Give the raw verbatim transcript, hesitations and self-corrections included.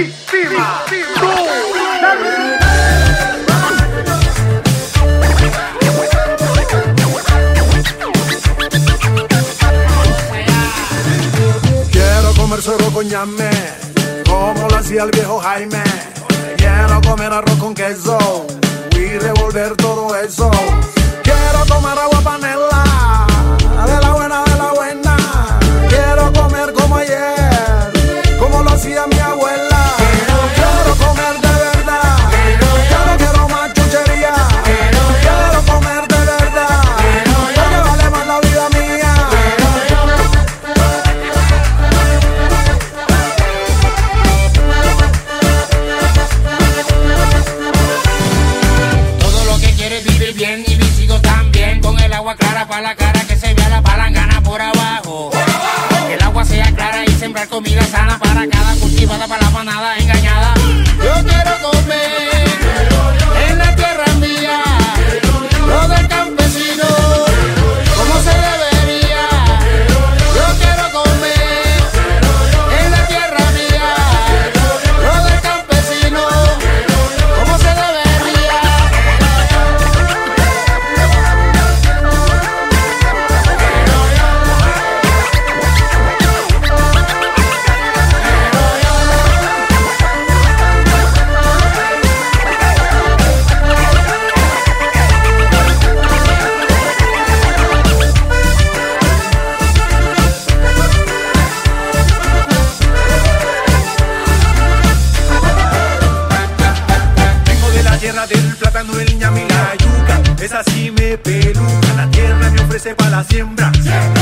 víctima. Quiero comer solo con ñame, como lo hacía el viejo Jaime. Quiero comer arroz con queso y revolver todo eso. Quiero tomar agua panela, de la buena, de la buena. Quiero comer como ayer, como lo hacía mi abuela. Quiero comer de verdad, yo no quiero más chuchería. Quiero comer de verdad, porque vale más la vida mía. Todo lo que quiere es vivir bien y visigo también. Con el agua clara para la cara, que se vea la palangana por abajo. Que el agua sea clara y sembrar comida sana para cada cultivada, para la manada engañada. Yo quiero comer en la tierra mía, lo del campesino, como se debería. Yo quiero comer en la tierra mía, lo del campesino, como se debería. Vengo de la tierra del plátano, el ñame y la yuca. Esa sí me peluca, la tierra me ofrece para la siembra.